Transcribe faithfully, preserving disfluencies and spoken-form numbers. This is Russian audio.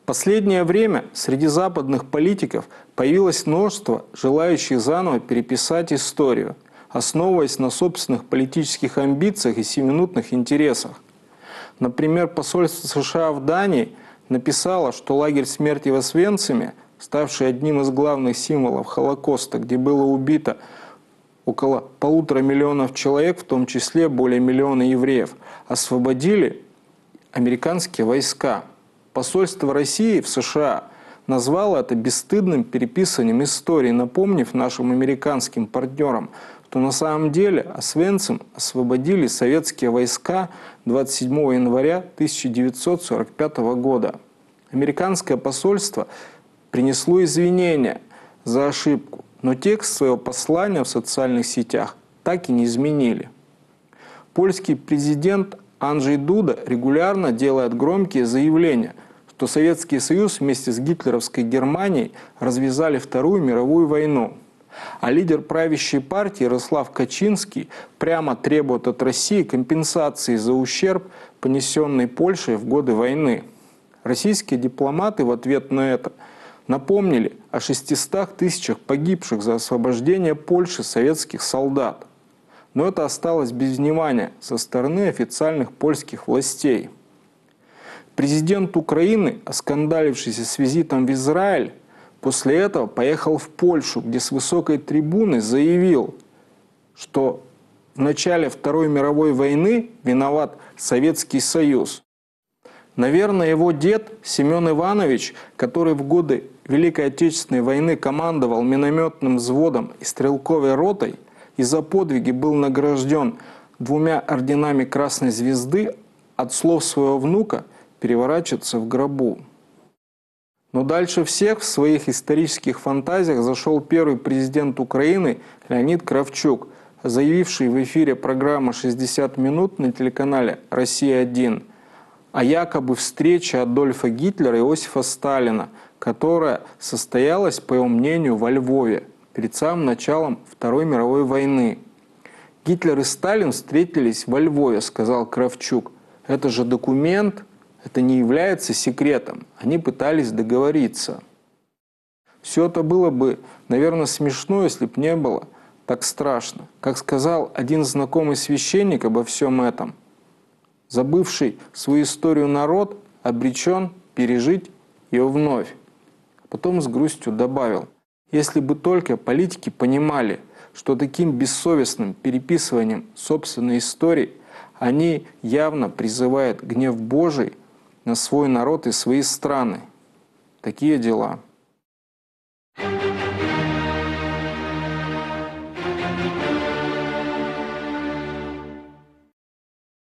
последнее время среди западных политиков появилось множество желающих заново переписать историю, основываясь на собственных политических амбициях и сиюминутных интересах. Например, посольство США в Дании написало, что лагерь смерти в Освенциме, ставший одним из главных символов Холокоста, где было убито около полутора миллионов человек, в том числе более миллиона евреев, освободили американские войска. Посольство России в США назвало это бесстыдным переписыванием истории, напомнив нашим американским партнерам, что на самом деле Освенцим освободили советские войска двадцать седьмого января тысяча девятьсот сорок пятого года. Американское посольство принесло извинения за ошибку, но текст своего послания в социальных сетях так и не изменили. Польский президент Анджей Дуда регулярно делает громкие заявления, что Советский Союз вместе с гитлеровской Германией развязали Вторую мировую войну. А лидер правящей партии Ярослав Качинский прямо требует от России компенсации за ущерб, понесенный Польшей в годы войны. Российские дипломаты в ответ на это напомнили о шестистах тысячах погибших за освобождение Польши советских солдат. Но это осталось без внимания со стороны официальных польских властей. Президент Украины, оскандалившийся с визитом в Израиль, после этого поехал в Польшу, где с высокой трибуны заявил, что в начале Второй мировой войны виноват Советский Союз. Наверное, его дед Семен Иванович, который в годы Великой Отечественной войны командовал минометным взводом и стрелковой ротой и за подвиги был награжден двумя орденами Красной Звезды, от слов своего внука переворачивается в гробу. Но дальше всех в своих исторических фантазиях зашел первый президент Украины Леонид Кравчук, заявивший в эфире программы «шестьдесят минут» на телеканале «Россия один» о якобы встрече Адольфа Гитлера и Иосифа Сталина, которая состоялась, по его мнению, во Львове перед самым началом Второй мировой войны. «Гитлер и Сталин встретились во Львове», — сказал Кравчук. «Это же документ, это не является секретом. Они пытались договориться». Все это было бы, наверное, смешно, если бы не было так страшно. Как сказал один знакомый священник обо всем этом, забывший свою историю народ обречен пережить ее вновь. А потом с грустью добавил: если бы только политики понимали, что таким бессовестным переписыванием собственной истории они явно призывают гнев Божий на свой народ и свои страны. Такие дела.